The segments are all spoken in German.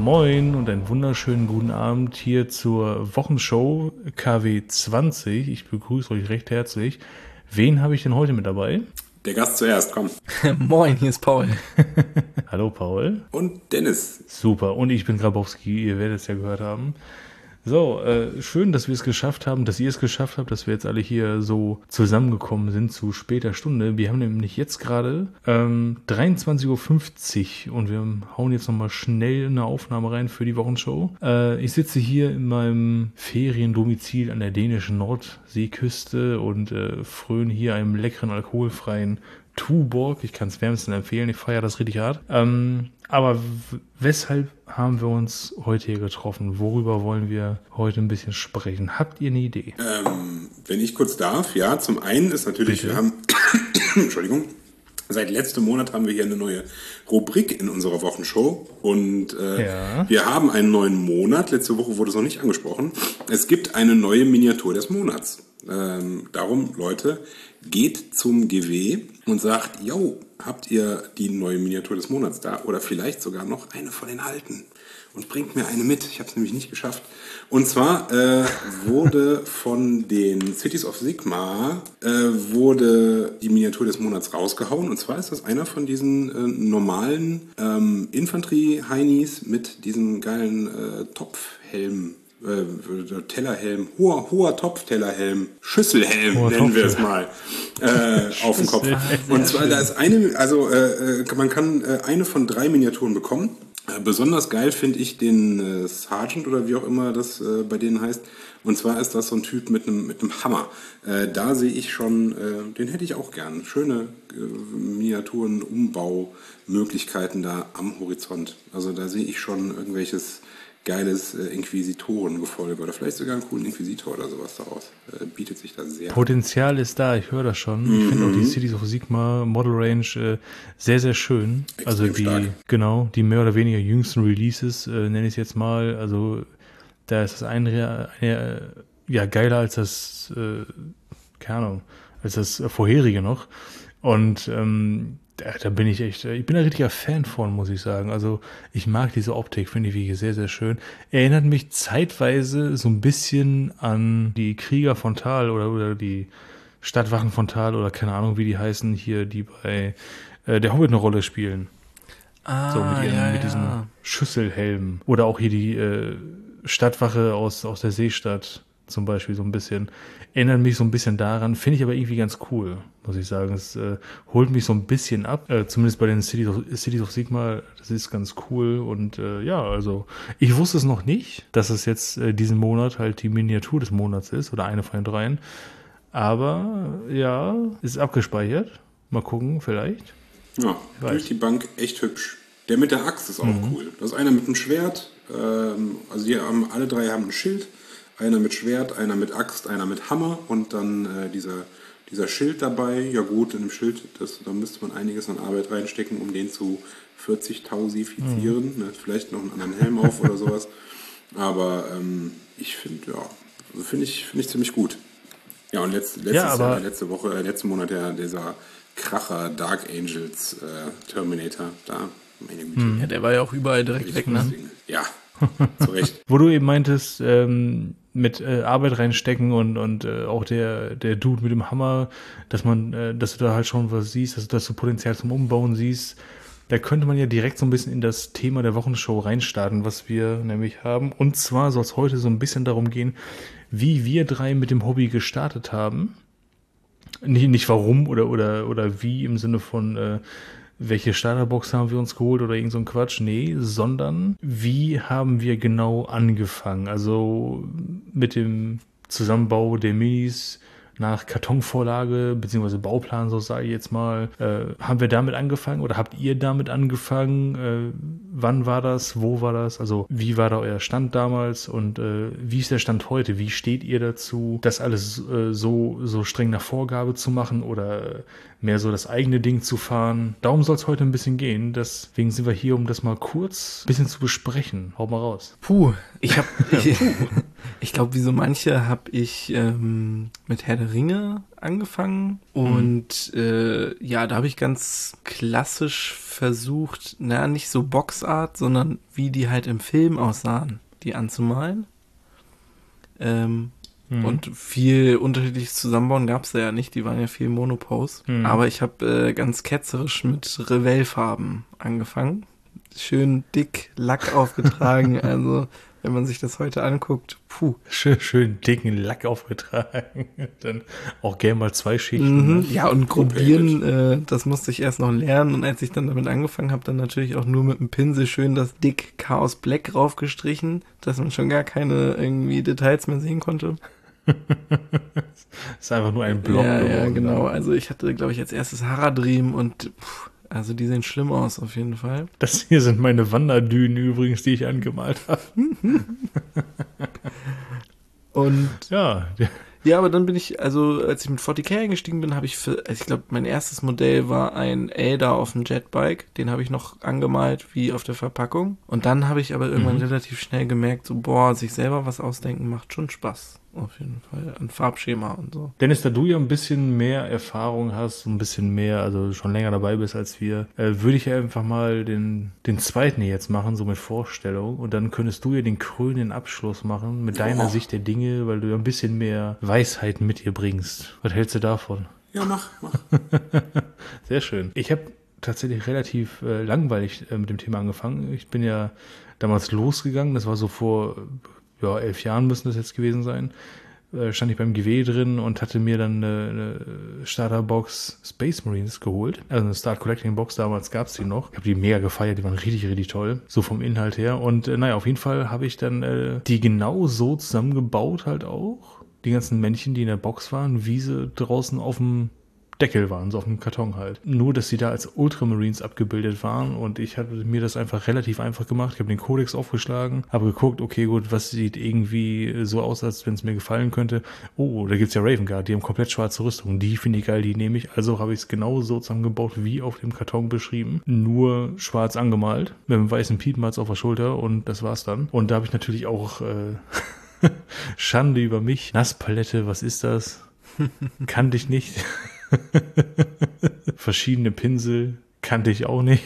Moin und einen wunderschönen guten Abend hier zur Wochenshow KW 20. Ich begrüße euch recht herzlich. Wen habe ich denn heute mit dabei? Der Gast zuerst, komm. Moin, hier ist Paul. Hallo Paul. Und Dennis. Super, und ich bin Grabowski, ihr werdet es ja gehört haben. So, schön, dass wir es geschafft haben, dass ihr es geschafft habt, dass wir jetzt alle hier so zusammengekommen sind zu später Stunde. Wir haben nämlich jetzt gerade 23.50 Uhr und wir hauen jetzt nochmal schnell eine Aufnahme rein für die Wochenshow. Ich sitze hier in meinem Feriendomizil an der dänischen Nordseeküste und fröne hier einem leckeren, alkoholfreien Tuborg. Ich kann es wärmstens empfehlen, ich feiere das richtig hart. Aber weshalb haben wir uns heute hier getroffen? Worüber wollen wir heute ein bisschen sprechen? Habt ihr eine Idee? Wenn ich kurz darf, ja, zum einen ist natürlich, Bitte? wir haben, Entschuldigung, seit letztem Monat haben wir hier eine neue Rubrik in unserer Wochenshow und wir haben einen neuen Monat. Letzte Woche wurde es noch nicht angesprochen. Es gibt eine neue Miniatur des Monats. Darum, Leute, geht zum GW und sagt, yo, habt ihr die neue Miniatur des Monats da? Oder vielleicht sogar noch eine von den alten. Und bringt mir eine mit. Ich habe es nämlich nicht geschafft. Und zwar wurde von den Cities of Sigmar wurde die Miniatur des Monats rausgehauen. Und zwar ist das einer von diesen normalen Infanterie-Heinis mit diesem geilen Topfhelm. Tellerhelm, hoher Topftellerhelm, Schüsselhelm nennen wir es mal, auf dem Kopf. Und zwar, da ist eine, also man kann eine von 3 Miniaturen bekommen. Besonders geil finde ich den Sergeant oder wie auch immer das bei denen heißt. Und zwar ist das so ein Typ mit einem Hammer. Da sehe ich schon, den hätte ich auch gern. Schöne Miniaturen, Umbaumöglichkeiten da am Horizont. Also da sehe ich schon irgendwelches geiles Inquisitorengefolge oder vielleicht sogar einen coolen Inquisitor oder sowas daraus. Bietet sich da sehr. Potenzial ist da, ich höre das schon. Ich finde auch die Cities of Sigmar Model Range sehr, sehr schön. Extrem also die, stark. genau, die mehr oder weniger jüngsten Releases, nenne ich es jetzt mal. Also da ist das eine geiler als das, keine Ahnung, als das vorherige noch. Und da bin ich echt, ich bin ein richtiger Fan von, muss ich sagen. Also ich mag diese Optik, finde ich wirklich sehr, sehr schön. Erinnert mich zeitweise so ein bisschen an die Krieger von Tal oder die Stadtwachen von Tal oder keine Ahnung, wie die heißen hier, die bei der Hobbit eine Rolle spielen. So mit diesem Schüsselhelm. Oder auch hier die Stadtwache aus der Seestadt zum Beispiel so ein bisschen. Erinnert mich so ein bisschen daran, finde ich aber irgendwie ganz cool, muss ich sagen. Es holt mich so ein bisschen ab, zumindest bei den Cities of Sigmar, das ist ganz cool. Und also ich wusste es noch nicht, dass es jetzt diesen Monat halt die Miniatur des Monats ist oder eine von den 3. Aber ja, ist abgespeichert. Mal gucken, vielleicht. Ja, durch die Bank echt hübsch. Der mit der Axt ist auch cool. Das ist einer mit einem Schwert. Also alle 3 haben ein Schild. Einer mit Schwert, einer mit Axt, einer mit Hammer und dann dieser Schild dabei. Ja gut, in dem Schild, da müsste man einiges an Arbeit reinstecken, um den zu 40.000ifizieren. Ne? Vielleicht noch einen anderen Helm auf oder sowas. Aber ich finde, also finde ich ziemlich gut. Ja, und letzten Monat dieser Kracher Dark Angels Terminator da. Meine Güte. Ja, der war ja auch überall direkt weg, ne? Ja, zu Recht. Wo du eben meintest, mit Arbeit reinstecken und auch der Dude mit dem Hammer, dass du da halt schon was siehst, dass du Potenzial zum Umbauen siehst. Da könnte man ja direkt so ein bisschen in das Thema der Wochenshow reinstarten, was wir nämlich haben. Und zwar soll es heute so ein bisschen darum gehen, wie wir 3 mit dem Hobby gestartet haben. Nicht warum oder wie im Sinne von welche Starterbox haben wir uns geholt oder irgend so ein Quatsch, nee, sondern wie haben wir genau angefangen? Also mit dem Zusammenbau der Minis nach Kartonvorlage bzw. Bauplan, so sage ich jetzt mal. Haben wir damit angefangen oder habt ihr damit angefangen? Wann war das? Wo war das? Also wie war da euer Stand damals und wie ist der Stand heute? Wie steht ihr dazu, das alles so streng nach Vorgabe zu machen oder mehr so das eigene Ding zu fahren? Darum soll es heute ein bisschen gehen. Deswegen sind wir hier, um das mal kurz ein bisschen zu besprechen. Hau mal raus. Puh, ich Ich glaube, wie so manche habe ich mit Herr der Ringe angefangen und da habe ich ganz klassisch versucht, nicht so Boxart, sondern wie die halt im Film aussahen, die anzumalen. Und viel unterschiedliches Zusammenbauen gab es da ja nicht, die waren ja viel Monopose. Aber ich habe ganz ketzerisch mit Revell-Farben angefangen. Schön dick Lack aufgetragen, also wenn man sich das heute anguckt, Schön dicken Lack aufgetragen. Dann auch gerne mal 2 Schichten. Ja, und Gruppieren, das musste ich erst noch lernen. Und als ich dann damit angefangen habe, dann natürlich auch nur mit dem Pinsel schön das dick Chaos Black raufgestrichen, dass man schon gar keine irgendwie Details mehr sehen konnte. Ist einfach nur ein Block geworden. Ja, genau. Also ich hatte, glaube ich, als erstes Haradrim und also die sehen schlimm aus auf jeden Fall. Das hier sind meine Wanderdünen übrigens, die ich angemalt habe. Und ja, aber dann bin ich, also als ich mit 40k eingestiegen bin, habe ich ich glaube, mein erstes Modell war ein Ada auf dem Jetbike. Den habe ich noch angemalt, wie auf der Verpackung. Und dann habe ich aber irgendwann relativ schnell gemerkt, so, sich selber was ausdenken macht schon Spaß. Auf jeden Fall, an Farbschema und so. Dennis, da du ja ein bisschen mehr Erfahrung hast, ein bisschen mehr, also schon länger dabei bist als wir, würde ich ja einfach mal den zweiten jetzt machen, so mit Vorstellung. Und dann könntest du ja den krönenden Abschluss machen mit deiner Sicht der Dinge, weil du ja ein bisschen mehr Weisheit mit dir bringst. Was hältst du davon? Ja, mach. Sehr schön. Ich habe tatsächlich relativ langweilig mit dem Thema angefangen. Ich bin ja damals losgegangen, das war so vor 11 Jahren müssen das jetzt gewesen sein, stand ich beim GW drin und hatte mir dann eine Starterbox Space Marines geholt. Also eine Start Collecting Box, damals gab es die noch. Ich habe die mega gefeiert, die waren richtig, richtig toll. So vom Inhalt her. Und auf jeden Fall habe ich dann die genau so zusammengebaut halt auch. Die ganzen Männchen, die in der Box waren, wie sie draußen auf dem Deckel waren, so auf dem Karton halt. Nur, dass sie da als Ultramarines abgebildet waren und ich hatte mir das einfach relativ einfach gemacht. Ich habe den Codex aufgeschlagen, habe geguckt, okay, gut, was sieht irgendwie so aus, als wenn es mir gefallen könnte. Oh, da gibt's ja Raven Guard, die haben komplett schwarze Rüstung. Die finde ich geil, die nehme ich. Also habe ich es genau so zusammengebaut, wie auf dem Karton beschrieben. Nur schwarz angemalt, mit einem weißen Piepmatz auf der Schulter und das war's dann. Und da habe ich natürlich auch Schande über mich. Nasspalette, was ist das? Kannte ich nicht. Verschiedene Pinsel kannte ich auch nicht.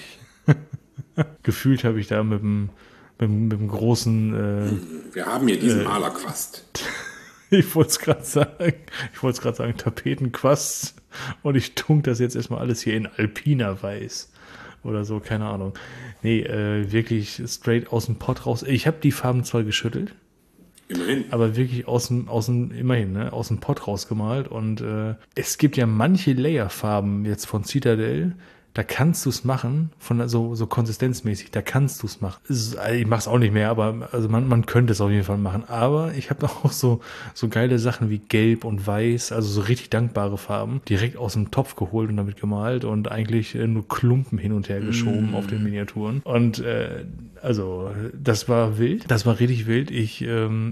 Gefühlt habe ich da mit dem großen wir haben hier diesen Malerquast. Ich wollte es gerade sagen, Tapetenquast. Und ich tunk das jetzt erstmal alles hier in Alpina Weiß. Oder so, keine Ahnung. Nee, wirklich straight aus dem Pott raus. Ich habe die Farben zwar geschüttelt. Immerhin. Aber wirklich aus dem Pott rausgemalt. Und es gibt ja manche Layerfarben jetzt von Citadel, da kannst du es machen, von so konsistenzmäßig, da kannst du es machen. Ich mache es auch nicht mehr, aber also man könnte es auf jeden Fall machen. Aber ich habe auch so geile Sachen wie Gelb und Weiß, also so richtig dankbare Farben, direkt aus dem Topf geholt und damit gemalt und eigentlich nur Klumpen hin und her geschoben auf den Miniaturen. Und also das war wild, das war richtig wild. Ich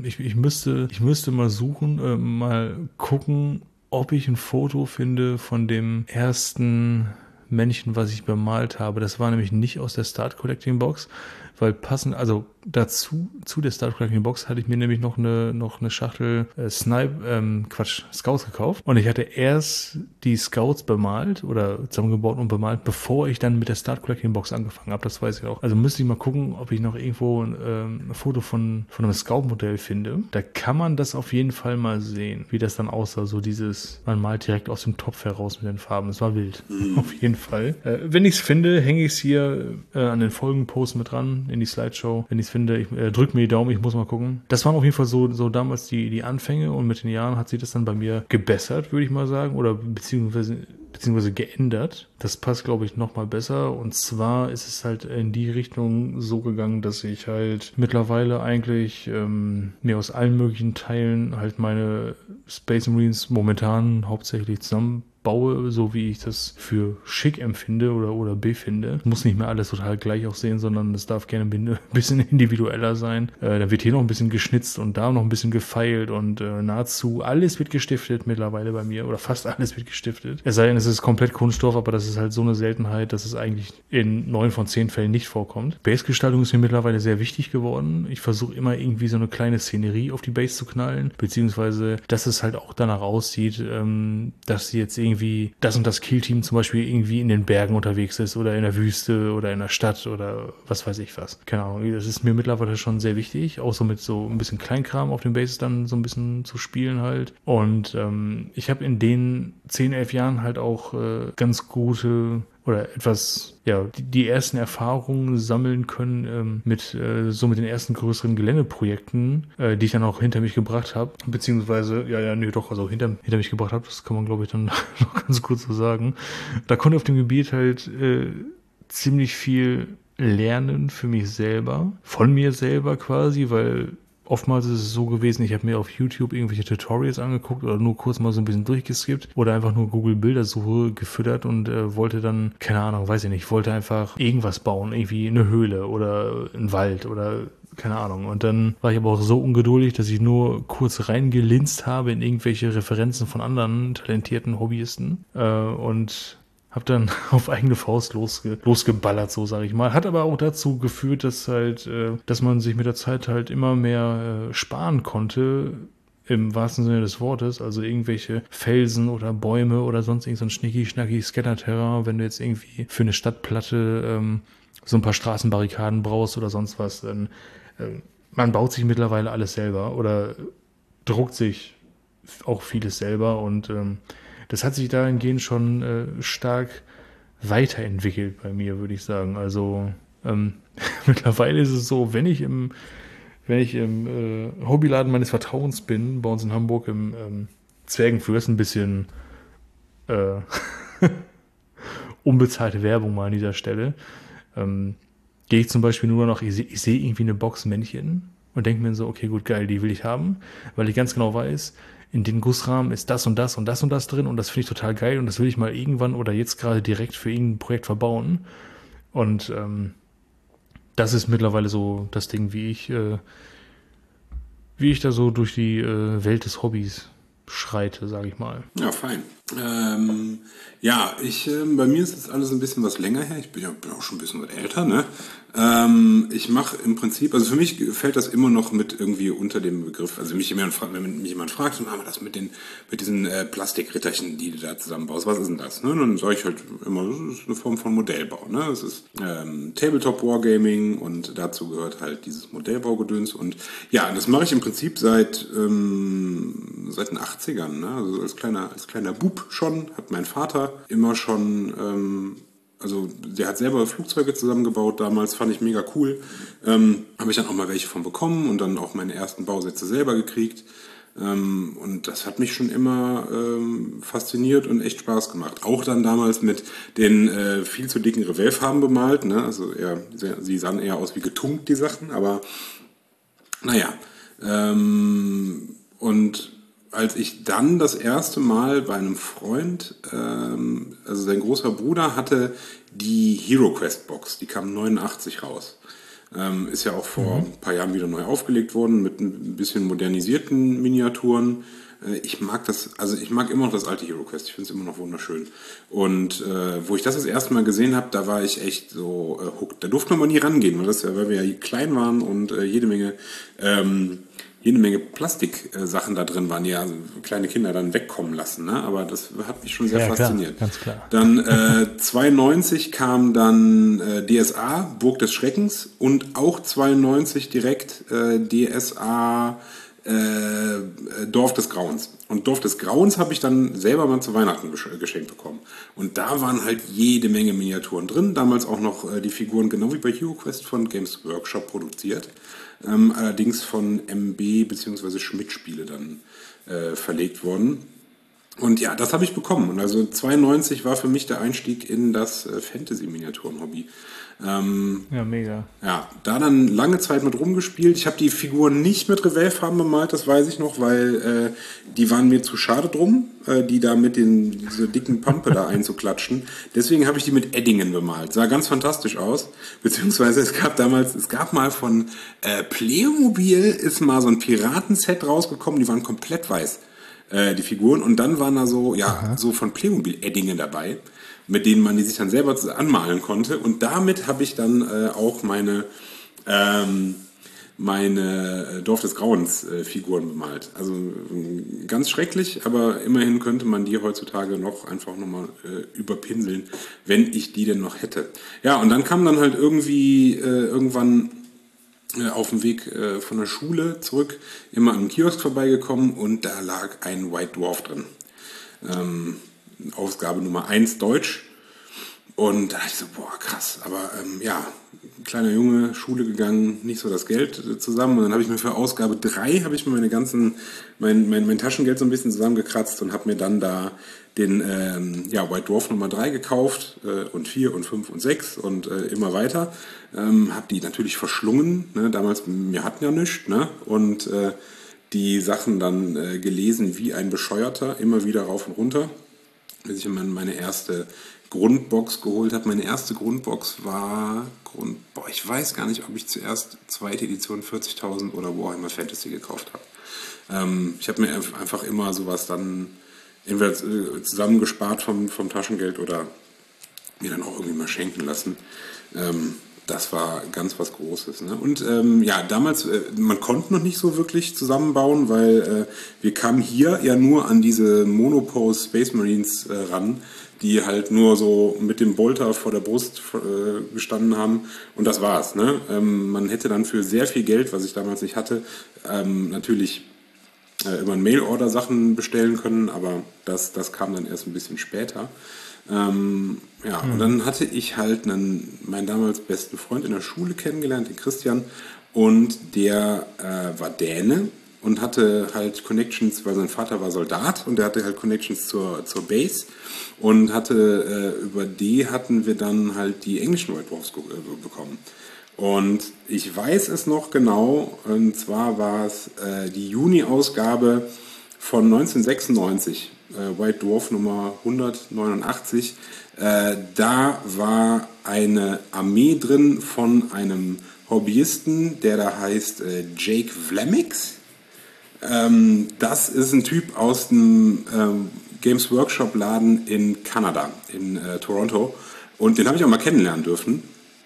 müsste mal suchen, mal gucken, ob ich ein Foto finde von dem ersten Männchen, was ich bemalt habe. Das war nämlich nicht aus der Start Collecting Box, weil passend, also dazu, zu der Start Collecting Box hatte ich mir nämlich noch eine Schachtel Scouts gekauft. Und ich hatte erst die Scouts bemalt oder zusammengebaut und bemalt, bevor ich dann mit der Start Collecting Box angefangen habe. Das weiß ich auch. Also müsste ich mal gucken, ob ich noch irgendwo ein Foto von einem Scout-Modell finde. Da kann man das auf jeden Fall mal sehen, wie das dann aussah. So man malt direkt aus dem Topf heraus mit den Farben. Das war wild. Auf jeden Fall. Wenn ich es finde, hänge ich es hier an den Folgenpost mit dran in die Slideshow. Wenn ich es finde, ich drück mir die Daumen, ich muss mal gucken. Das waren auf jeden Fall so damals die Anfänge und mit den Jahren hat sich das dann bei mir gebessert, würde ich mal sagen, oder beziehungsweise geändert. Das passt, glaube ich, noch mal besser. Und zwar ist es halt in die Richtung so gegangen, dass ich halt mittlerweile eigentlich mir aus allen möglichen Teilen halt meine Space Marines momentan hauptsächlich zusammenbaue, so wie ich das für schick empfinde oder befinde. Muss nicht mehr alles total gleich aussehen, sondern es darf gerne ein bisschen individueller sein. Da wird hier noch ein bisschen geschnitzt und da noch ein bisschen gefeilt und nahezu alles wird gestiftet mittlerweile bei mir oder fast alles wird gestiftet. Es sei denn, es ist komplett Kunststoff, aber das ist halt so eine Seltenheit, dass es eigentlich in 9 von 10 Fällen nicht vorkommt. Bassgestaltung ist mir mittlerweile sehr wichtig geworden. Ich versuche immer irgendwie so eine kleine Szenerie auf die Bass zu knallen, beziehungsweise, dass es halt auch danach aussieht, dass jetzt irgendwie das und das Kill-Team zum Beispiel irgendwie in den Bergen unterwegs ist oder in der Wüste oder in der Stadt oder was weiß ich was. Keine Ahnung, das ist mir mittlerweile schon sehr wichtig, auch so mit so ein bisschen Kleinkram auf dem Bass dann so ein bisschen zu spielen halt. Und ich habe in den 10, 11 Jahren halt auch ganz gute oder etwas, ja, die ersten Erfahrungen sammeln können mit den ersten größeren Geländeprojekten, die ich dann auch hinter mich gebracht habe, beziehungsweise, also hinter mich gebracht habe, das kann man, glaube ich, dann noch ganz kurz so sagen. Da konnte ich auf dem Gebiet halt ziemlich viel lernen für mich selber, von mir selber quasi, weil oftmals ist es so gewesen, ich habe mir auf YouTube irgendwelche Tutorials angeguckt oder nur kurz mal so ein bisschen durchgeskippt oder einfach nur Google Bildersuche gefüttert und wollte dann, keine Ahnung, weiß ich nicht, wollte einfach irgendwas bauen, irgendwie eine Höhle oder einen Wald oder keine Ahnung. Und dann war ich aber auch so ungeduldig, dass ich nur kurz reingelinst habe in irgendwelche Referenzen von anderen talentierten Hobbyisten und hab dann auf eigene Faust losgeballert, so sage ich mal. Hat aber auch dazu geführt, dass halt, dass man sich mit der Zeit halt immer mehr sparen konnte, im wahrsten Sinne des Wortes. Also irgendwelche Felsen oder Bäume oder sonst irgend so ein schnicki-schnacki Scatter-Terrain, wenn du jetzt irgendwie für eine Stadtplatte so ein paar Straßenbarrikaden brauchst oder sonst was, dann man baut sich mittlerweile alles selber oder druckt sich auch vieles selber und das hat sich dahingehend schon stark weiterentwickelt bei mir, würde ich sagen. Also mittlerweile ist es so, wenn ich im Hobbyladen meines Vertrauens bin, bei uns in Hamburg im Zwergenfürst, ein bisschen unbezahlte Werbung mal an dieser Stelle, gehe ich zum Beispiel nur noch, ich sehe irgendwie eine Box Männchen und denke mir so, okay, gut, geil, die will ich haben, weil ich ganz genau weiß, in den Gussrahmen ist das und das und das und das drin und das finde ich total geil und das will ich mal irgendwann oder jetzt gerade direkt für irgendein Projekt verbauen. Und das ist mittlerweile so das Ding, wie ich da so durch die Welt des Hobbys schreite, sage ich mal. Ja, fein. Bei mir ist das alles ein bisschen was länger her. Ich bin auch schon ein bisschen was älter, ne? Ich mache im Prinzip, also für mich fällt das immer noch mit irgendwie unter dem Begriff, also wenn mich jemand fragt, so, das mit diesen Plastikritterchen, die du da zusammenbaust, was ist denn das? Ne? Dann sage ich halt immer, das ist eine Form von Modellbau. Ne? Das ist Tabletop Wargaming und dazu gehört halt dieses Modellbaugedöns und ja, das mache ich im Prinzip seit den 80ern. Ne? Also als kleiner Bub schon, hat mein Vater immer schon also der hat selber Flugzeuge zusammengebaut damals, fand ich mega cool. Habe ich dann auch mal welche von bekommen und dann auch meine ersten Bausätze selber gekriegt. Und das hat mich schon immer fasziniert und echt Spaß gemacht. Auch dann damals mit den viel zu dicken Revellfarben bemalt. Ne? Also sie sahen eher aus wie getunkt, die Sachen. Aber naja. Und als ich dann das erste Mal bei einem Freund, also sein großer Bruder hatte die Hero Quest Box, die kam 89 raus. Ist ja auch vor ein paar Jahren wieder neu aufgelegt worden mit ein bisschen modernisierten Miniaturen. Ich mag immer noch das alte Hero Quest, ich finde es immer noch wunderschön. Und wo ich das erste Mal gesehen habe, da war ich echt so hooked. Da durfte man nie rangehen, weil wir ja klein waren und jede Menge Plastiksachen da drin waren, die ja kleine Kinder dann wegkommen lassen. Ne? Aber das hat mich schon sehr fasziniert. Klar, ganz klar. Dann 92 kam dann DSA, Burg des Schreckens und auch 92 direkt DSA Dorf des Grauens. Und Dorf des Grauens habe ich dann selber mal zu Weihnachten geschenkt bekommen. Und da waren halt jede Menge Miniaturen drin. Damals auch noch die Figuren, genau wie bei Hero Quest, von Games Workshop produziert. Allerdings von MB bzw. Schmidt-Spiele dann verlegt worden. Und ja, das habe ich bekommen. Und also 92 war für mich der Einstieg in das Fantasy-Miniaturen-Hobby. Ja, mega. Ja, da dann lange Zeit mit rumgespielt. Ich habe die Figuren nicht mit Revellfarben bemalt, das weiß ich noch, weil die waren mir zu schade drum, die da mit diese dicken Pampe da einzuklatschen. Deswegen habe ich die mit Eddingen bemalt. Sah ganz fantastisch aus. Beziehungsweise es gab mal von Playmobil ist mal so ein Piratenset rausgekommen, die waren komplett weiß. die Figuren. Und dann waren da so, so von Playmobil Eddinge dabei, mit denen man die sich dann selber anmalen konnte. Und damit habe ich dann auch meine Dorf des Grauens Figuren bemalt. Also ganz schrecklich, aber immerhin könnte man die heutzutage noch einfach nochmal überpinseln, wenn ich die denn noch hätte. Ja, und dann kam dann halt irgendwie irgendwann auf dem Weg von der Schule zurück immer am Kiosk vorbeigekommen und da lag ein White Dwarf drin. Ausgabe Nummer 1 Deutsch. Und da dachte ich so, boah, krass. Aber kleiner Junge, Schule gegangen, nicht so das Geld zusammen. Und dann habe ich mir für Ausgabe 3 habe ich mir mein Taschengeld so ein bisschen zusammengekratzt und habe mir dann da den White Dwarf Nummer 3 gekauft und 4 und 5 und 6 und immer weiter. Habe die natürlich verschlungen. Ne? Damals, wir hatten ja nichts. Ne? Und die Sachen dann gelesen wie ein Bescheuerter, immer wieder rauf und runter. Bis ich meine erste Grundbox geholt habe. Meine erste Grundbox war ich weiß gar nicht, ob ich zuerst zweite Edition 40.000 oder Warhammer Fantasy gekauft habe. Ich habe mir einfach immer sowas dann entweder zusammengespart vom Taschengeld oder mir dann auch irgendwie mal schenken lassen. Das war ganz was Großes. Ne? Und damals, man konnte noch nicht so wirklich zusammenbauen, weil wir kamen hier ja nur an diese Monopose Space Marines ran, die halt nur so mit dem Bolter vor der Brust gestanden haben und das war's. Ne? Man hätte dann für sehr viel Geld, was ich damals nicht hatte, natürlich über ein Mail-Order-Sachen bestellen können, aber das kam dann erst ein bisschen später. Und dann hatte ich halt meinen damals besten Freund in der Schule kennengelernt, den Christian, und der war Däne und hatte halt Connections, weil sein Vater war Soldat und der hatte halt Connections zur Base und über die hatten wir dann halt die englischen White Dwarfs bekommen. Und ich weiß es noch genau, und zwar war es die Juni-Ausgabe von 1996, White Dwarf Nummer 189. Da war eine Armee drin von einem Hobbyisten, der da heißt Jake Vlamix. Das ist ein Typ aus dem Games Workshop Laden in Kanada, in Toronto. Und den habe ich auch mal kennenlernen dürfen.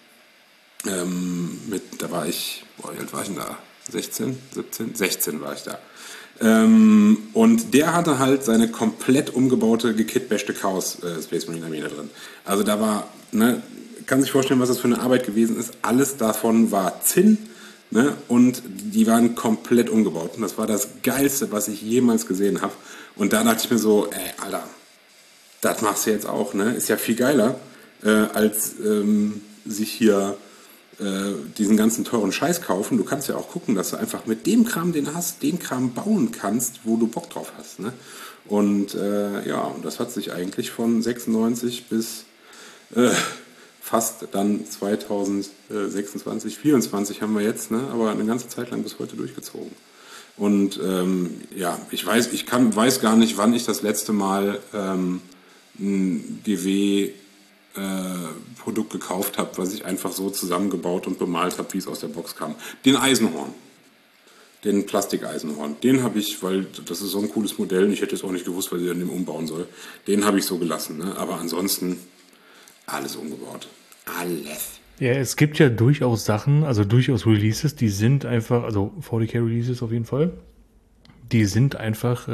Da war ich, wie alt war ich denn da? 16, 17? 16 war ich da. Und der hatte halt seine komplett umgebaute, gekitbashte Chaos Space Marine Armee da drin. Also da war, kann sich vorstellen, was das für eine Arbeit gewesen ist. Alles davon war Zinn, ne? Und die waren komplett umgebaut. Und das war das Geilste, was ich jemals gesehen habe. Und da dachte ich mir so, Alter, das machst du jetzt auch, ne? Ist ja viel geiler, als sich hier diesen ganzen teuren Scheiß kaufen. Du kannst ja auch gucken, dass du einfach mit dem Kram, den hast, den Kram bauen kannst, wo du Bock drauf hast. Ne? Und und das hat sich eigentlich von 96 bis fast dann 2026, 24 haben wir jetzt, ne? Aber eine ganze Zeit lang bis heute durchgezogen. Und ich weiß gar nicht, wann ich das letzte Mal ein GW Produkt gekauft habe, was ich einfach so zusammengebaut und bemalt habe, wie es aus der Box kam. Den Eisenhorn. Den Plastikeisenhorn. Den habe ich, weil das ist so ein cooles Modell und ich hätte jetzt auch nicht gewusst, was ich an dem umbauen soll. Den habe ich so gelassen. Ne? Aber ansonsten alles umgebaut. Alles. Ja, es gibt ja durchaus Sachen, also durchaus Releases, die sind einfach, also 40k-Releases auf jeden Fall, die sind einfach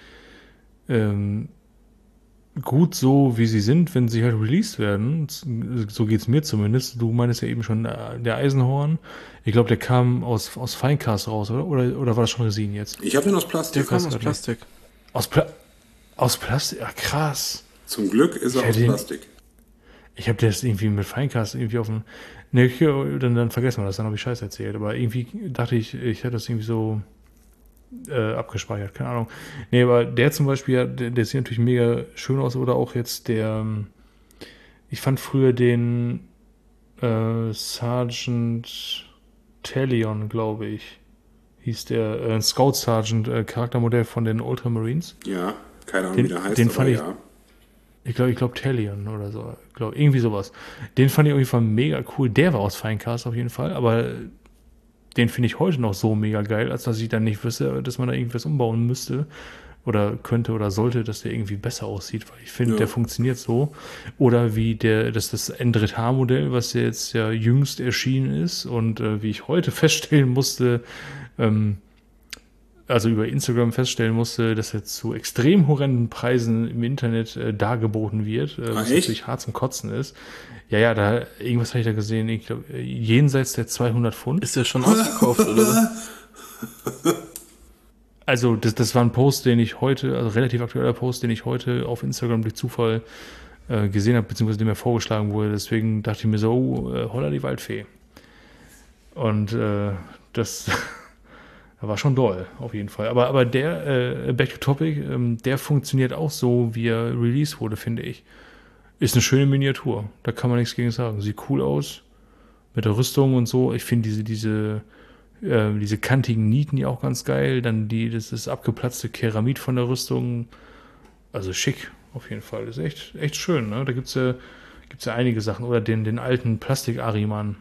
gut so, wie sie sind, wenn sie halt released werden. So geht's mir zumindest. Du meinst ja eben schon, der Eisenhorn. Ich glaube, der kam aus Finecast raus, oder? Oder war das schon Resin jetzt? Ich habe den aus Plastik. Der kam aus Plastik. Aus Plastik? Ach, krass. Zum Glück ist er aus Plastik. Ich habe das irgendwie mit Finecast irgendwie auf dem... Ne, dann vergessen wir das, dann habe ich Scheiß erzählt. Aber irgendwie dachte ich hätte das irgendwie so... abgespeichert, keine Ahnung. Nee, aber der zum Beispiel, der sieht natürlich mega schön aus, oder auch jetzt ich fand früher den Sergeant Talion, glaube ich, hieß der, Scout Sergeant Charaktermodell von den Ultramarines. Ja, keine Ahnung, wie der heißt, den fand ich glaube Talion oder so, irgendwie sowas. Den fand ich auf jeden Fall mega cool. Der war aus Finecast auf jeden Fall, aber den finde ich heute noch so mega geil, als dass ich dann nicht wüsste, dass man da irgendwas umbauen müsste. oder könnte oder sollte, dass der irgendwie besser aussieht, weil ich finde, der funktioniert so. Oder wie das N3H-Modell, was jetzt ja jüngst erschienen ist und wie ich heute feststellen musste, also über Instagram feststellen musste, dass er zu extrem horrenden Preisen im Internet dargeboten wird, was natürlich hart zum Kotzen ist. Ja, da irgendwas habe ich da gesehen, ich glaube, jenseits der 200 Pfund. Ist der schon ausgekauft, oder was? Also das war ein Post, den ich heute, also relativ aktueller Post, den ich heute auf Instagram durch Zufall gesehen habe, beziehungsweise dem mir vorgeschlagen wurde. Deswegen dachte ich mir so, holla die Waldfee. Und das war schon doll, auf jeden Fall. Aber der Back to Topic, der funktioniert auch so, wie er released wurde, finde ich. Ist eine schöne Miniatur. Da kann man nichts gegen sagen. Sieht cool aus. Mit der Rüstung und so. Ich finde diese kantigen Nieten ja auch ganz geil. Dann das abgeplatzte Keramid von der Rüstung. Also schick, auf jeden Fall. Das ist echt schön, ne? Da gibt's ja einige Sachen. Oder den alten Plastik-Ariman,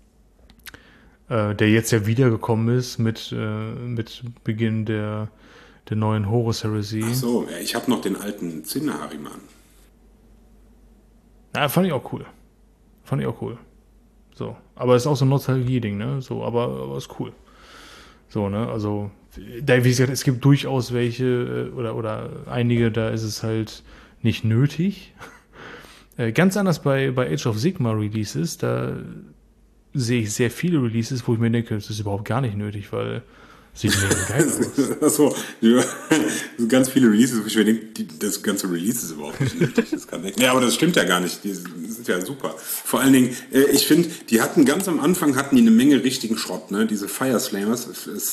der jetzt ja wiedergekommen ist mit Beginn der neuen Horus Heresy. Ach so, ja, ich habe noch den alten Zinner-Ariman. Ja, fand ich auch cool. So, aber ist auch so ein Nostalgie-Ding, ne? So, aber ist cool. So, ne? Also, wie gesagt, es gibt durchaus welche oder einige, da ist es halt nicht nötig. Ganz anders bei Age of Sigmar Releases, da sehe ich sehr viele Releases, wo ich mir denke, das ist überhaupt gar nicht nötig, weil sieht mega geil aus. Achso, ganz viele Releases, wo ich mir denke, das ganze Release ist überhaupt nicht nötig. Das kann nicht. Ja, aber das stimmt ja gar nicht. Die sind ja super. Vor allen Dingen, ich finde, die hatten ganz am Anfang eine Menge richtigen Schrott, ne? Diese Fire Slayers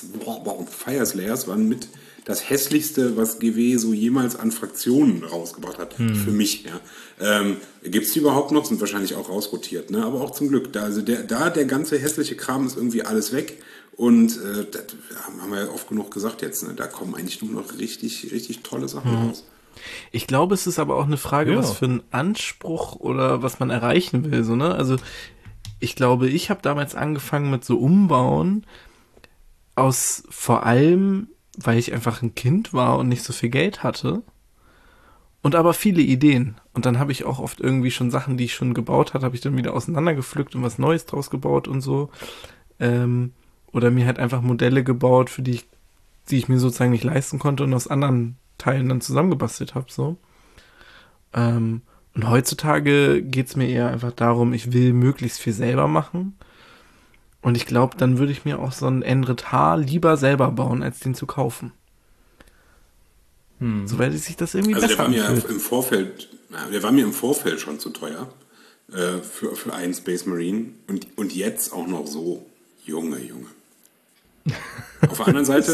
waren mit das hässlichste, was GW so jemals an Fraktionen rausgebracht hat. Für mich, ja. Gibt's die überhaupt noch? Sind wahrscheinlich auch rausrotiert, ne? Aber auch zum Glück. Der ganze hässliche Kram ist irgendwie alles weg. Und das haben wir ja oft genug gesagt jetzt, ne? Da kommen eigentlich nur noch richtig, richtig tolle Sachen raus. Ich glaube, es ist aber auch eine Frage, was für einen Anspruch oder was man erreichen will. So, ne? Also ich glaube, ich habe damals angefangen mit so Umbauen aus vor allem, weil ich einfach ein Kind war und nicht so viel Geld hatte. Und aber viele Ideen. Und dann habe ich auch oft irgendwie schon Sachen, die ich schon gebaut hatte, habe ich dann wieder auseinandergepflückt und was Neues draus gebaut und so. Oder mir halt einfach Modelle gebaut, für die ich mir sozusagen nicht leisten konnte und aus anderen Teilen dann zusammengebastelt habe. So. Und heutzutage geht's mir eher einfach darum, ich will möglichst viel selber machen. Und ich glaube, dann würde ich mir auch so einen N3H lieber selber bauen, als den zu kaufen. So, weil sich das irgendwie besser anfühlt. Der war mir im Vorfeld schon zu teuer für einen Space Marine. Und jetzt auch noch so. Junge. Auf der anderen Seite,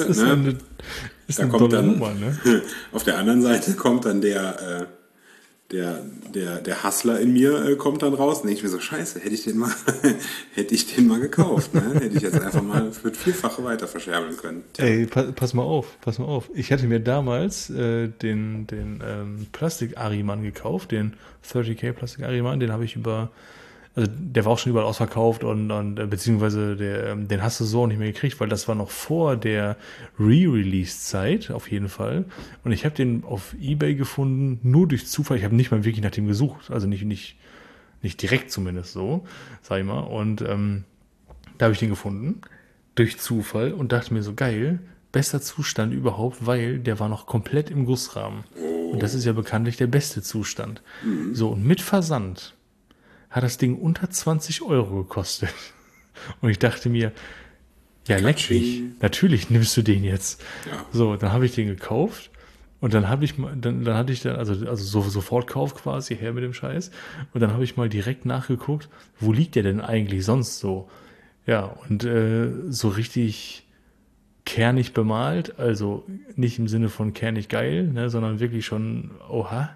auf der anderen Seite kommt dann der Hustler in mir kommt dann raus und denke ich mir so, scheiße, hätte ich den mal gekauft, ne? Hätte ich jetzt einfach mal für das Vierfache weiter verscherbeln können. Tja. Ey, pass mal auf. Ich hatte mir damals den Plastik-Ariman gekauft, den 30k Plastik-Ariman, den habe ich also der war auch schon überall ausverkauft und beziehungsweise den hast du so auch nicht mehr gekriegt, weil das war noch vor der Re-Release-Zeit auf jeden Fall. Und ich habe den auf eBay gefunden, nur durch Zufall. Ich habe nicht mal wirklich nach dem gesucht, also nicht direkt zumindest so, sag ich mal. Und da habe ich den gefunden durch Zufall und dachte mir so, geil, bester Zustand überhaupt, weil der war noch komplett im Gussrahmen. Und das ist ja bekanntlich der beste Zustand. So, und mit Versand hat das Ding unter 20 € gekostet. Und ich dachte mir, ja, leck mich. Natürlich nimmst du den jetzt. Ja. So, dann habe ich den gekauft und dann hatte ich Sofortkauf quasi, her mit dem Scheiß. Und dann habe ich mal direkt nachgeguckt, wo liegt der denn eigentlich sonst so? Ja, und so richtig kernig bemalt, also nicht im Sinne von kernig geil, ne, sondern wirklich schon, oha,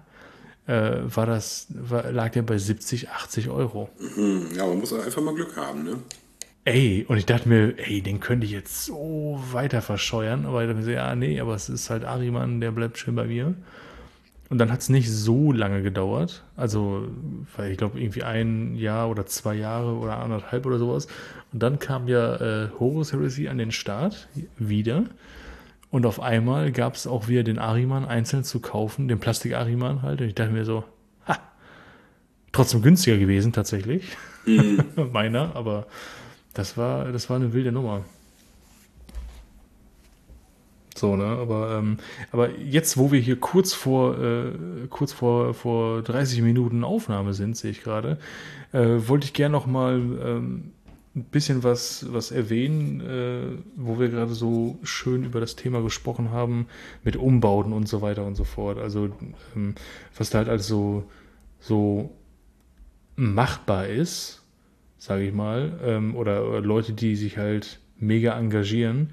lag der bei 70, 80 €. Ja, man muss einfach mal Glück haben, ne? Ey, und ich dachte mir, den könnte ich jetzt so weiter verscheuern, aber ich dachte mir so, ja, nee, aber es ist halt Ariman, der bleibt schön bei mir. Und dann hat es nicht so lange gedauert, also, weil ich glaube, irgendwie 1 Jahr oder 2 Jahre oder 1,5 oder sowas. Und dann kam ja Horus Heresy an den Start, wieder. Und auf einmal gab es auch wieder den Ariman einzeln zu kaufen, den Plastik-Ariman halt. Und ich dachte mir so, trotzdem günstiger gewesen tatsächlich. Meiner, aber das war eine wilde Nummer. So, ne, aber jetzt, wo wir hier kurz vor 30 Minuten Aufnahme sind, sehe ich gerade, wollte ich gerne noch mal ein bisschen was erwähnen, wo wir gerade so schön über das Thema gesprochen haben, mit Umbauten und so weiter und so fort. Also, was da halt alles so machbar ist, sage ich mal, oder Leute, die sich halt mega engagieren.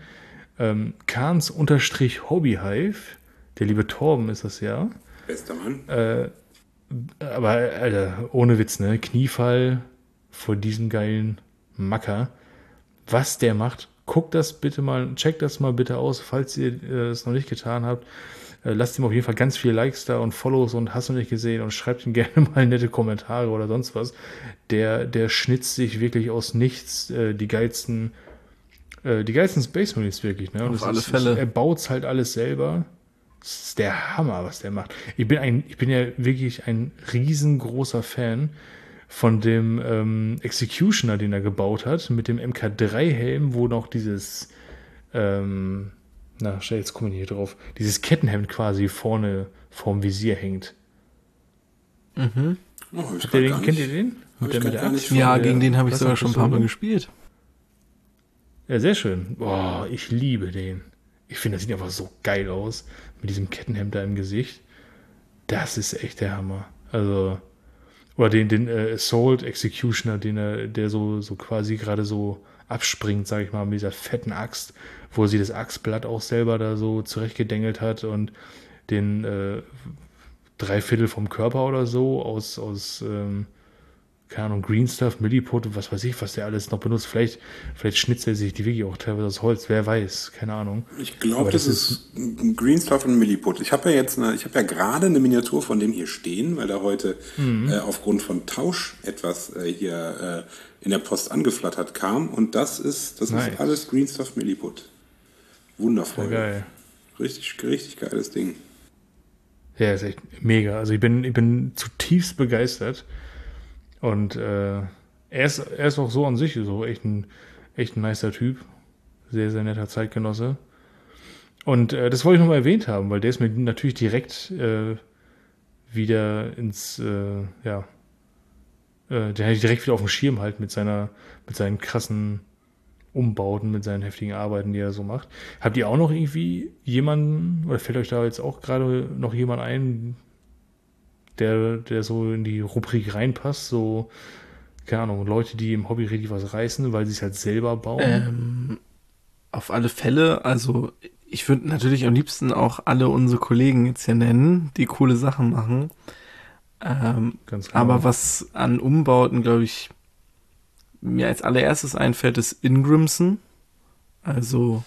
Kahns-Hobbyhive, der liebe Torben ist das ja. Bester Mann. Aber, Alter, ohne Witz, ne? Kniefall vor diesem geilen Macker. Was der macht, guckt das bitte mal, checkt das mal bitte aus, falls ihr es noch nicht getan habt. Lasst ihm auf jeden Fall ganz viele Likes da und Follows und hast du nicht gesehen und schreibt ihm gerne mal nette Kommentare oder sonst was. Der schnitzt sich wirklich aus nichts die geilsten Space Marines wirklich. Ne? Auf alle Fälle. Er baut's halt alles selber. Das ist der Hammer, was der macht. Ich bin ja wirklich ein riesengroßer Fan von dem Executioner, den er gebaut hat, mit dem MK3-Helm, wo noch dieses jetzt kommen wir hier drauf, dieses Kettenhemd quasi vorne vorm Visier hängt. Mhm. Kennt ihr den? Mit der Axt? Ja, gegen den habe ich sogar schon ein paar Mal gespielt. Ja, sehr schön. Boah, ich liebe den. Ich finde, das sieht einfach so geil aus. Mit diesem Kettenhemd da im Gesicht. Das ist echt der Hammer. Also, oder den Assault Executioner, der so quasi gerade so abspringt, sag ich mal, mit dieser fetten Axt, wo sie das Axtblatt auch selber da so zurechtgedengelt hat und den 3/4 vom Körper oder so aus keine Ahnung, Green Stuff, Milliput, was weiß ich, was der alles noch benutzt. Vielleicht schnitzt er sich die wirklich auch teilweise aus Holz, wer weiß, keine Ahnung. Ich glaube, das ist Green Stuff und Milliput. Ich habe ja gerade eine Miniatur von dem hier stehen, weil da heute aufgrund von Tausch etwas hier in der Post angeflattert kam. Und das ist alles Green Stuff Milliput. Wundervoll. Ja, geil. Richtig, richtig geiles Ding. Ja, ist echt mega. Also ich bin zutiefst begeistert. Und er ist auch so an sich so echt ein nicer Typ. Sehr, sehr netter Zeitgenosse. Und das wollte ich nochmal erwähnt haben, weil der ist mir natürlich direkt wieder den hätte ich direkt wieder auf dem Schirm halt mit seinen krassen Umbauten, mit seinen heftigen Arbeiten, die er so macht. Habt ihr auch noch irgendwie jemanden, oder fällt euch da jetzt auch gerade noch jemand ein, der so in die Rubrik reinpasst, so, keine Ahnung, Leute, die im Hobby richtig was reißen, weil sie es halt selber bauen? Auf alle Fälle, also ich würde natürlich am liebsten auch alle unsere Kollegen jetzt hier nennen, die coole Sachen machen. Ganz genau. Aber was an Umbauten, glaube ich, mir als allererstes einfällt, ist Ingrimson. Also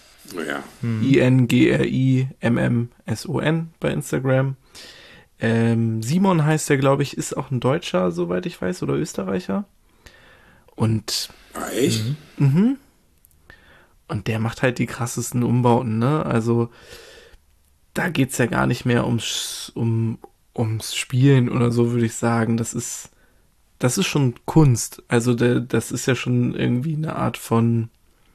INGRIMMSON bei Instagram. Simon heißt der, glaube ich, ist auch ein Deutscher, soweit ich weiß, oder Österreicher. Und echt? Und der macht halt die krassesten Umbauten, ne? Also da geht's ja gar nicht mehr ums Spielen oder so, würde ich sagen. Das ist schon Kunst. Also das ist ja schon irgendwie eine Art von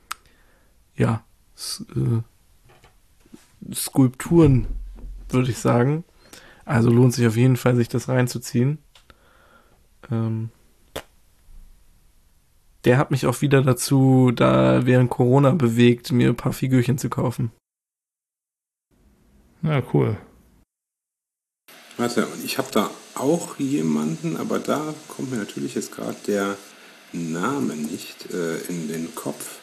Skulpturen, würde ich sagen. Also lohnt sich auf jeden Fall, sich das reinzuziehen. Der hat mich auch wieder dazu, da während Corona bewegt, mir ein paar Figürchen zu kaufen. Ja, cool. Warte, und ich habe da auch jemanden, aber da kommt mir natürlich jetzt gerade der Name nicht in den Kopf.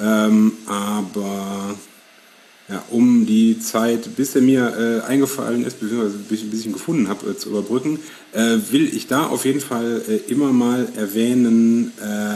Aber ja, um die Zeit, bis er mir eingefallen ist, beziehungsweise bis ich ihn gefunden habe, zu überbrücken, will ich da auf jeden Fall immer mal erwähnen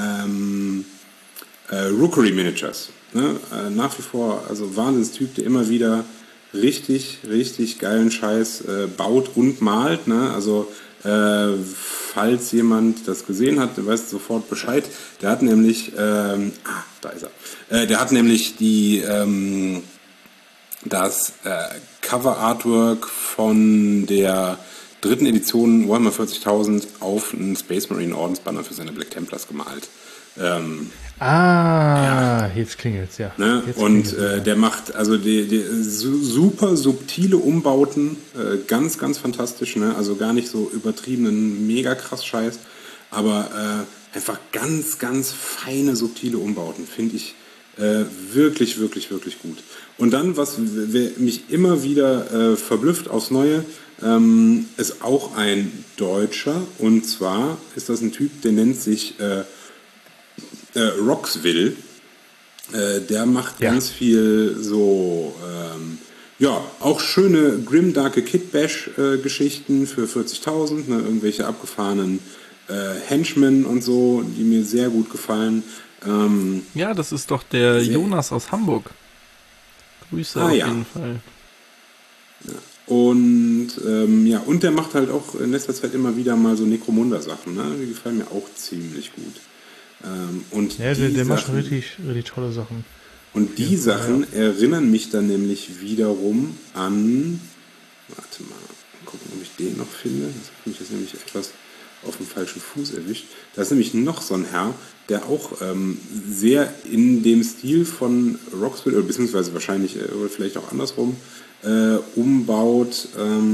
Rookery Miniatures. Ne? Nach wie vor, also Wahnsinnstyp, der immer wieder richtig, richtig geilen Scheiß baut und malt. Ne? Also falls jemand das gesehen hat, der weiß sofort Bescheid. Der hat nämlich, da ist er. Der hat nämlich die das Cover-Artwork von der 3. Edition Warhammer 40.000 auf einen Space Marine Ordensbanner für seine Black Templars gemalt. Jetzt klingelt's, ja. Ne? Jetzt und der macht also die super subtile Umbauten, ganz, ganz fantastisch, ne? Also gar nicht so übertriebenen, mega krass Scheiß, aber einfach ganz, ganz feine, subtile Umbauten, finde ich wirklich, wirklich, wirklich gut. Und dann, was mich immer wieder verblüfft aufs Neue, ist auch ein Deutscher, und zwar ist das ein Typ, der nennt sich Roxville. Der macht ganz viel so, auch schöne grimdarke Kit-Bash-Geschichten für 40.000, ne, irgendwelche abgefahrenen Henchmen und so, die mir sehr gut gefallen. Ja, das ist doch der Jonas aus Hamburg. Grüße auf jeden Fall. Ja. Und und der macht halt auch in letzter Zeit immer wieder mal so Necromunda-Sachen, ne? Die gefallen mir auch ziemlich gut. Und der macht schon richtig, richtig tolle Sachen. Und die Sachen erinnern mich dann nämlich wiederum an, warte mal gucken, ob ich den noch finde. Das hat mich jetzt nämlich etwas auf dem falschen Fuß erwischt. Da ist nämlich noch so ein Herr, der auch sehr in dem Stil von Roxville, oder beziehungsweise wahrscheinlich oder vielleicht auch andersrum, umbaut.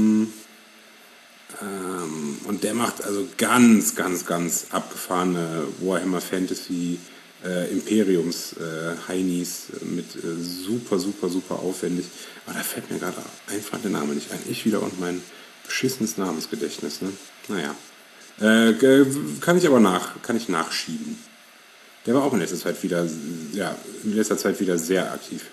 Und der macht also ganz, ganz, ganz abgefahrene Warhammer Fantasy Imperiums Heinis mit super, super, super aufwendig. Aber da fällt mir gerade einfach der Name nicht ein. Ich wieder und mein beschissenes Namensgedächtnis. Ne? Naja. Kann ich nachschieben. Der war auch in letzter Zeit wieder sehr aktiv.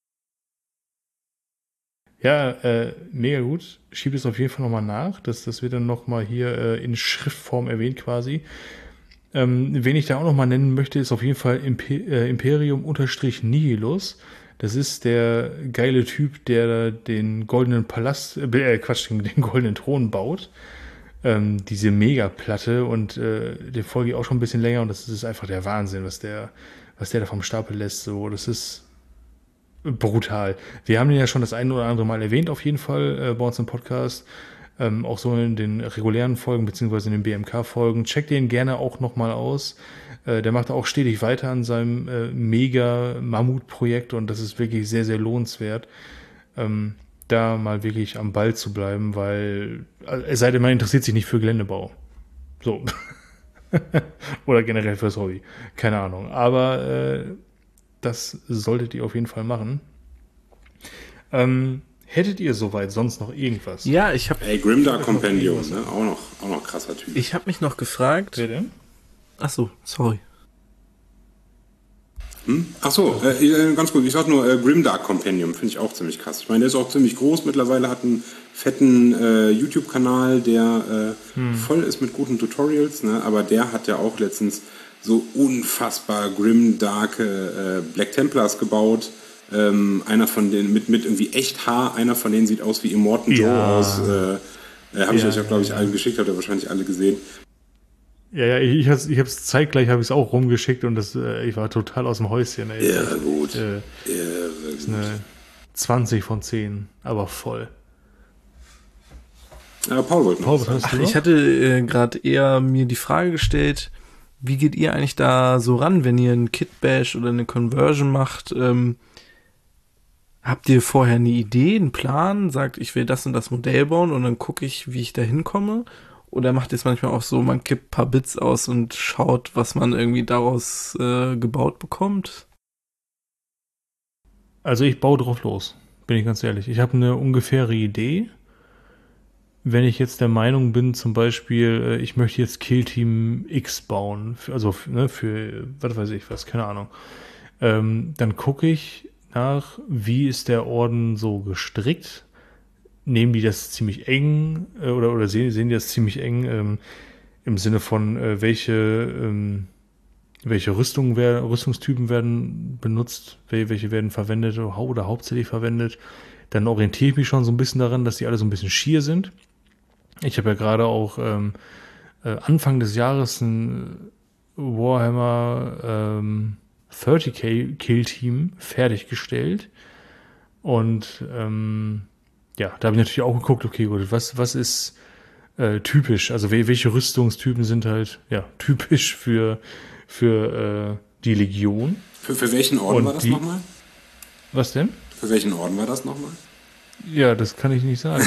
Ja, mega gut. Schiebt es auf jeden Fall nochmal nach. Das wird dann nochmal hier in Schriftform erwähnt quasi. Wen ich da auch nochmal nennen möchte, ist auf jeden Fall Imperium-Nihilus. Das ist der geile Typ, der den goldenen Palast, den goldenen Thron baut. Diese Megaplatte, und den folge ich auch schon ein bisschen länger, und das ist einfach der Wahnsinn, was der da vom Stapel lässt. So, das ist brutal. Wir haben den ja schon das eine oder andere Mal erwähnt, auf jeden Fall bei uns im Podcast. Auch so in den regulären Folgen, beziehungsweise in den BMK-Folgen. Checkt den gerne auch nochmal aus. Der macht auch stetig weiter an seinem Mega-Mammut-Projekt, und das ist wirklich sehr, sehr lohnenswert, da mal wirklich am Ball zu bleiben, weil es sei denn, man interessiert sich nicht für Geländebau. So. Oder generell fürs Hobby. Keine Ahnung. Aber das solltet ihr auf jeden Fall machen. Hättet ihr soweit sonst noch irgendwas? Ja, ich habe... Grimdark Compendium, ne? Auch noch krasser Typ. Ich habe mich noch gefragt... Wer denn? Achso, sorry. Achso, ganz gut. Ich sag nur Grimdark Compendium, finde ich auch ziemlich krass. Ich meine, der ist auch ziemlich groß. Mittlerweile hat einen fetten YouTube-Kanal, der voll ist mit guten Tutorials, ne? Aber der hat ja auch letztens so unfassbar grimdarke Black Templars gebaut. Einer von denen mit irgendwie echt Haar, einer von denen sieht aus wie Immortan Joe aus. Habe ich euch auch, glaube ich, allen geschickt, habt ihr wahrscheinlich alle gesehen. Ja, ich hab's zeitgleich, habe ich es auch rumgeschickt, und ich war total aus dem Häuschen. Ey. Ja, gut. Ist eine 20 von 10, aber voll. Paul wollte noch was sagen. Ich hatte gerade eher mir die Frage gestellt, wie geht ihr eigentlich da so ran, wenn ihr einen Kit-Bash oder eine Conversion macht? Habt ihr vorher eine Idee, einen Plan, sagt, ich will das und das Modell bauen, und dann gucke ich, wie ich da hinkomme? Oder macht ihr es manchmal auch so, man kippt ein paar Bits aus und schaut, was man irgendwie daraus gebaut bekommt? Also ich baue drauf los, bin ich ganz ehrlich. Ich habe eine ungefähre Idee. Wenn ich jetzt der Meinung bin, zum Beispiel, ich möchte jetzt Killteam X bauen, für was weiß ich was, keine Ahnung, dann gucke ich nach, wie ist der Orden so gestrickt. Nehmen die das ziemlich eng oder sehen die das ziemlich eng im Sinne von welche Rüstungstypen werden benutzt, welche werden verwendet oder hauptsächlich verwendet. Dann orientiere ich mich schon so ein bisschen daran, dass die alle so ein bisschen schier sind. Ich habe ja gerade auch Anfang des Jahres ein Warhammer 30k Kill Team fertiggestellt. Und ja, da habe ich natürlich auch geguckt, okay, gut, was ist typisch? Also welche Rüstungstypen sind halt ja typisch für die Legion? Für welchen Orden war das nochmal? Was denn? Für welchen Orden war das nochmal? Ja, das kann ich nicht sagen.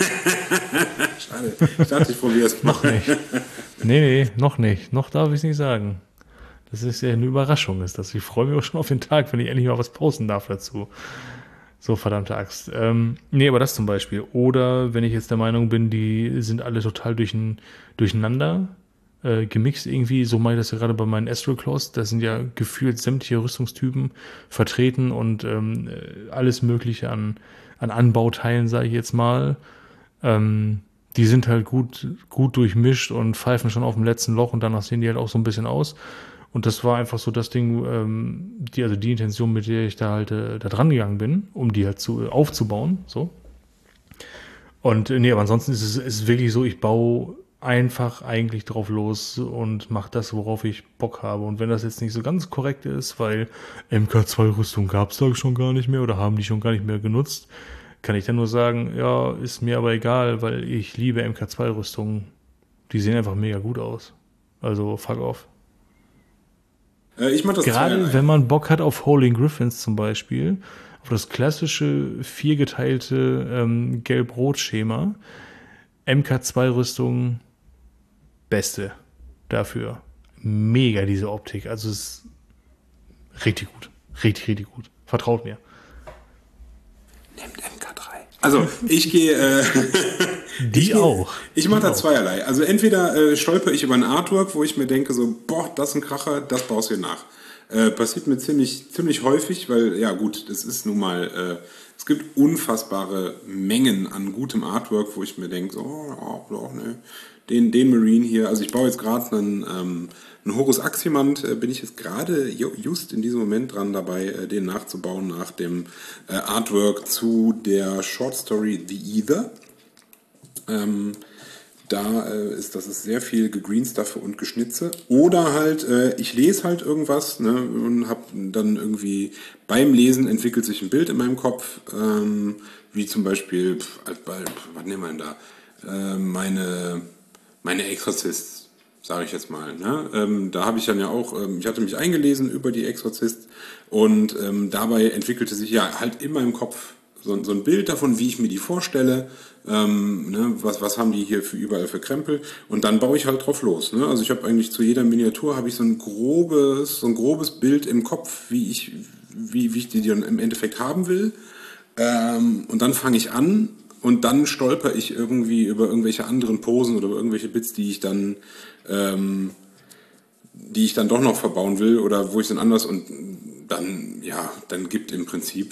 Schade. Ich dachte, ich probiere es noch nicht. Nee, noch nicht. Noch darf ich es nicht sagen. Das ist ja eine Überraschung, ist das. Ich freue mich auch schon auf den Tag, wenn ich endlich mal was posten darf dazu. So, verdammte Axt. Nee, aber das zum Beispiel. Oder wenn ich jetzt der Meinung bin, die sind alle total durcheinander gemixt irgendwie, so mache ich das ja gerade bei meinen Astral Claws, da sind ja gefühlt sämtliche Rüstungstypen vertreten und alles mögliche an Anbauteilen, sage ich jetzt mal. Die sind halt gut durchmischt und pfeifen schon auf dem letzten Loch und danach sehen die halt auch so ein bisschen aus. Und das war einfach so das Ding, die Intention, mit der ich da halt da dran gegangen bin, um die halt aufzubauen, so. Und nee, aber ansonsten ist es wirklich so, ich baue einfach eigentlich drauf los und mache das, worauf ich Bock habe. Und wenn das jetzt nicht so ganz korrekt ist, weil MK2-Rüstung gab es da schon gar nicht mehr oder haben die schon gar nicht mehr genutzt, kann ich dann nur sagen, ja, ist mir aber egal, weil ich liebe MK2-Rüstungen. Die sehen einfach mega gut aus. Also fuck off. Ich mach das gerade wenn man Bock hat auf Howling Griffins zum Beispiel, auf das klassische viergeteilte Gelb-Rot-Schema, MK2-Rüstung beste dafür. Mega diese Optik. Also es ist richtig gut. Richtig, richtig gut. Vertraut mir. Nehmt MK3. Also ich gehe... Ich mache da zweierlei. Also entweder stolper ich über ein Artwork, wo ich mir denke so, boah, das ist ein Kracher, das baust du nach. Passiert mir ziemlich häufig, weil, ja gut, das ist nun mal... es gibt unfassbare Mengen an gutem Artwork, wo ich mir denke, so, oh, ne, den Marine hier, also ich baue jetzt gerade einen Horus Aximand, bin ich jetzt gerade just in diesem Moment dran dabei, den nachzubauen nach dem Artwork zu der Short Story The Ether. Das ist sehr viel Gegreenstuffe und Geschnitze. Oder halt, ich lese halt irgendwas, ne, und hab dann irgendwie beim Lesen entwickelt sich ein Bild in meinem Kopf, wie zum Beispiel, was nehmen wir denn da? Meine Exorzist, sage ich jetzt mal. Ne? Da habe ich dann ja auch, ich hatte mich eingelesen über die Exorzist und dabei entwickelte sich ja halt in meinem Kopf so ein Bild davon, wie ich mir die vorstelle, ne, was haben die hier überall für Krempel, und dann baue ich halt drauf los. Ne? Also ich habe eigentlich zu jeder Miniatur habe ich so ein grobes Bild im Kopf, wie ich die dann im Endeffekt haben will. Und dann fange ich an und dann stolper ich irgendwie über irgendwelche anderen Posen oder über irgendwelche Bits, die ich dann doch noch verbauen will oder wo ich dann anders, und dann gibt im Prinzip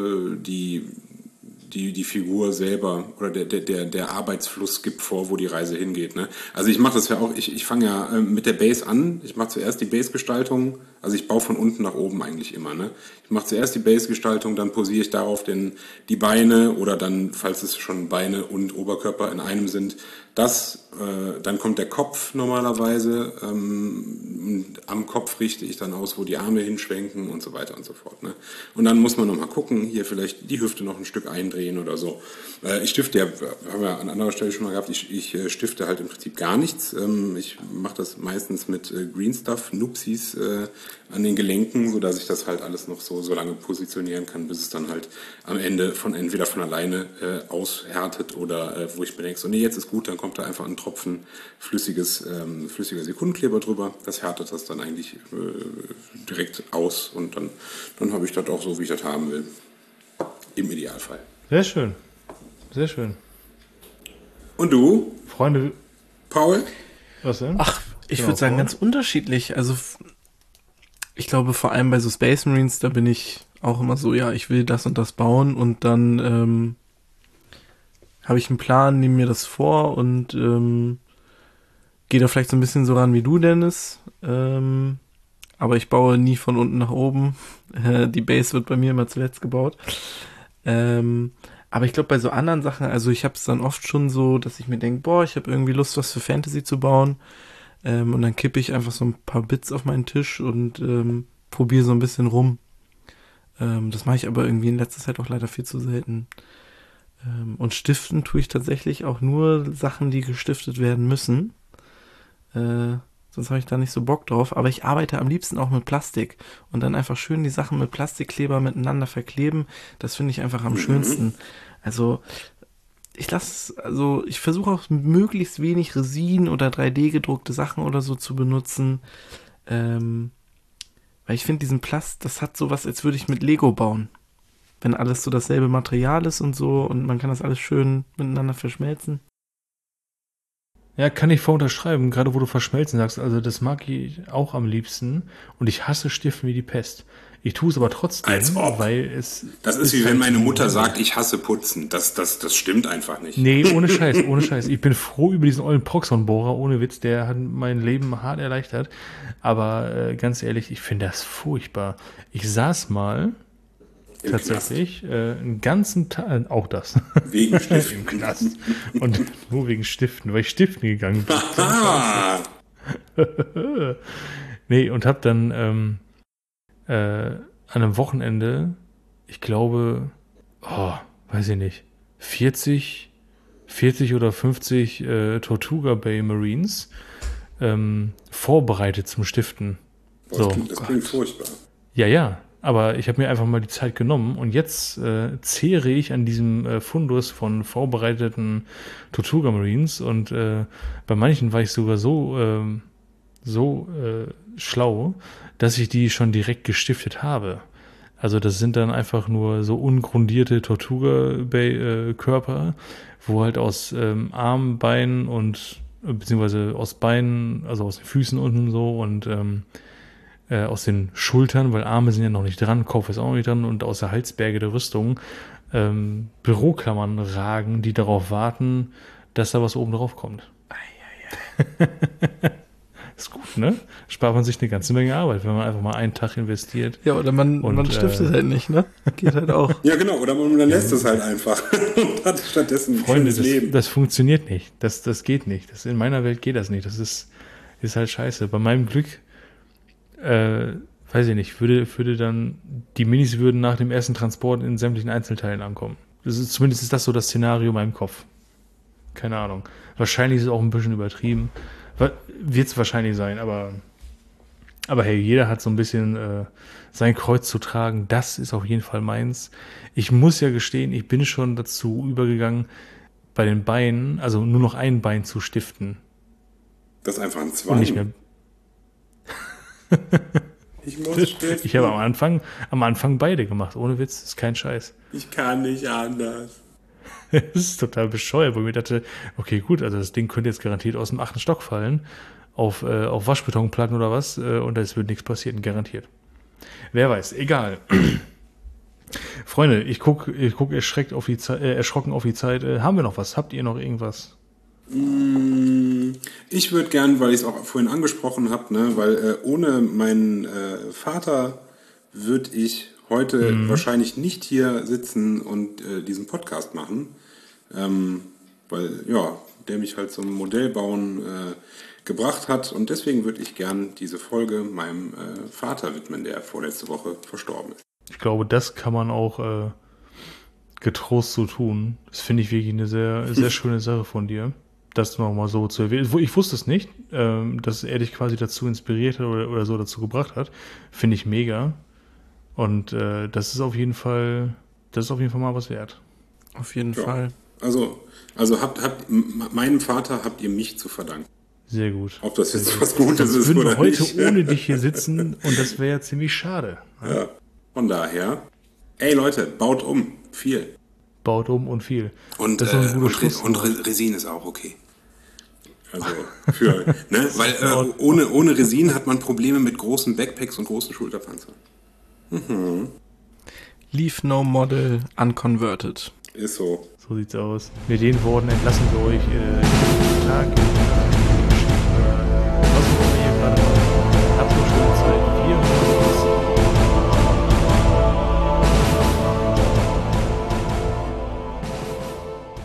die Figur selber oder der Arbeitsfluss gibt vor, wo die Reise hingeht. Ne? Also ich mache das ja auch, ich fange ja mit der Base an, ich mache zuerst die Base-Gestaltung, also ich baue von unten nach oben eigentlich immer. Ne? Ich mache zuerst die Base-Gestaltung, dann posiere ich darauf die Beine oder dann, falls es schon Beine und Oberkörper in einem sind, dann kommt der Kopf normalerweise, am Kopf richte ich dann aus, wo die Arme hinschwenken und so weiter und so fort. Ne? Und dann muss man nochmal gucken, hier vielleicht die Hüfte noch ein Stück eindrehen oder so. Ich stifte, haben wir an anderer Stelle schon mal gehabt, ich stifte halt im Prinzip gar nichts. Ich mache das meistens mit Green Stuff, Nupsis an den Gelenken, sodass ich das halt alles noch so lange positionieren kann, bis es dann halt am Ende entweder von alleine aushärtet oder wo ich mir denke, so nee, jetzt ist gut, dann kommt da einfach ein Tropfen flüssiger Sekundenkleber drüber. Das härtet das dann eigentlich direkt aus und dann habe ich das auch so, wie ich das haben will. Im Idealfall. Sehr schön. Sehr schön. Und du? Freunde. Paul? Was denn? Ach, ich würde sagen, ganz unterschiedlich. Also ich glaube, vor allem bei so Space Marines, da bin ich auch immer so, ja, ich will das und das bauen und dann habe ich einen Plan, nehme mir das vor und gehe da vielleicht so ein bisschen so ran wie du, Dennis. Aber ich baue nie von unten nach oben. Die Base wird bei mir immer zuletzt gebaut. Aber ich glaube, bei so anderen Sachen, also ich habe es dann oft schon so, dass ich mir denke, boah, ich habe irgendwie Lust, was für Fantasy zu bauen. Und dann kippe ich einfach so ein paar Bits auf meinen Tisch und probiere so ein bisschen rum. Das mache ich aber irgendwie in letzter Zeit auch leider viel zu selten. Und stiften tue ich tatsächlich auch nur Sachen, die gestiftet werden müssen. Sonst habe ich da nicht so Bock drauf. Aber ich arbeite am liebsten auch mit Plastik. Und dann einfach schön die Sachen mit Plastikkleber miteinander verkleben. Das finde ich einfach am schönsten. Also ich versuche auch möglichst wenig Resin oder 3D gedruckte Sachen oder so zu benutzen. Weil ich finde diesen Plast, das hat sowas, als würde ich mit Lego bauen. Wenn alles so dasselbe Material ist und so und man kann das alles schön miteinander verschmelzen. Ja, kann ich voll unterschreiben, gerade wo du verschmelzen sagst. Also das mag ich auch am liebsten und ich hasse Stiften wie die Pest. Ich tue es aber trotzdem, Als ob. Weil es... Das ist wie wenn meine Mutter sagt, ich hasse Putzen. Das stimmt einfach nicht. Nee, ohne Scheiß. Ich bin froh über diesen ollen Proxon-Bohrer, ohne Witz, der hat mein Leben hart erleichtert. Aber ganz ehrlich, ich finde das furchtbar. Ich saß mal tatsächlich einen ganzen Tag, auch das. Wegen Stiften. Im Knast. Und nur wegen Stiften, weil ich stiften gegangen bin. Nee, und hab dann an einem Wochenende, ich glaube, weiß ich nicht, 40 oder 50 Tortuga Bay Marines vorbereitet zum Stiften. Boah, das klingt furchtbar. Ja, aber ich habe mir einfach mal die Zeit genommen und jetzt zehre ich an diesem Fundus von vorbereiteten Tortuga Marines und bei manchen war ich sogar so schlau, dass ich die schon direkt gestiftet habe. Also das sind dann einfach nur so ungrundierte Tortuga-Körper, wo halt aus Armen, Beinen und beziehungsweise aus Beinen, also aus den Füßen unten so und aus den Schultern, weil Arme sind ja noch nicht dran, Kopf ist auch noch nicht dran und aus der Halsberge der Rüstung Büroklammern ragen, die darauf warten, dass da was oben drauf kommt. Ist gut, ne? Spart man sich eine ganze Menge Arbeit, wenn man einfach mal einen Tag investiert. Ja, oder man stiftet halt nicht, ne? Geht halt auch. Ja, genau, oder man lässt es halt einfach und hat stattdessen ein schönes Leben. Das funktioniert nicht. Das geht nicht. In meiner Welt geht das nicht. Das ist halt scheiße. Bei meinem Glück, weiß ich nicht, würde dann, die Minis würden nach dem ersten Transport in sämtlichen Einzelteilen ankommen. Zumindest ist das so das Szenario in meinem Kopf. Keine Ahnung. Wahrscheinlich ist es auch ein bisschen übertrieben. Wird es wahrscheinlich sein, aber hey, jeder hat so ein bisschen sein Kreuz zu tragen. Das ist auf jeden Fall meins. Ich muss ja gestehen, ich bin schon dazu übergegangen, bei den Beinen, also nur noch ein Bein zu stiften. Das ist einfach ein Zwang. Und nicht mehr. Ich muss stiften. Ich habe am Anfang beide gemacht, ohne Witz, ist kein Scheiß. Ich kann nicht anders. Das ist total bescheuert, weil ich mir dachte, okay, gut, also das Ding könnte jetzt garantiert aus dem 8. Stock fallen, auf Waschbetonplatten oder was, und es wird nichts passieren, garantiert. Wer weiß, egal. Freunde, ich guck erschrocken auf die Zeit. Haben wir noch was? Habt ihr noch irgendwas? Ich würde gern, weil ich es auch vorhin angesprochen habe, ne, weil ohne meinen Vater würde ich heute wahrscheinlich nicht hier sitzen und diesen Podcast machen, weil ja, der mich halt zum Modellbauen gebracht hat und deswegen würde ich gern diese Folge meinem Vater widmen, der vorletzte Woche verstorben ist. Ich glaube, das kann man auch getrost so tun. Das finde ich wirklich eine sehr, sehr schöne Sache von dir, das nochmal so zu erwähnen. Ich wusste es nicht, dass er dich quasi dazu inspiriert hat oder so dazu gebracht hat. Finde ich mega. Und das ist auf jeden Fall mal was wert. Auf jeden Fall. Also meinem Vater habt ihr mich zu verdanken. Sehr gut. Ob das jetzt was Gutes ist oder nicht. Wir würden heute ohne dich hier sitzen und das wäre ja ziemlich schade. Ja. Von daher, ey Leute, baut um. Viel. Baut um und viel. Und, das ist ein guter und Resin ist auch okay. Also ne? Weil ohne Resin hat man Probleme mit großen Backpacks und großen Schulterpanzern. Leave no model unconverted. Ist so. So sieht's aus. Mit den Worten entlassen wir euch in den Tag.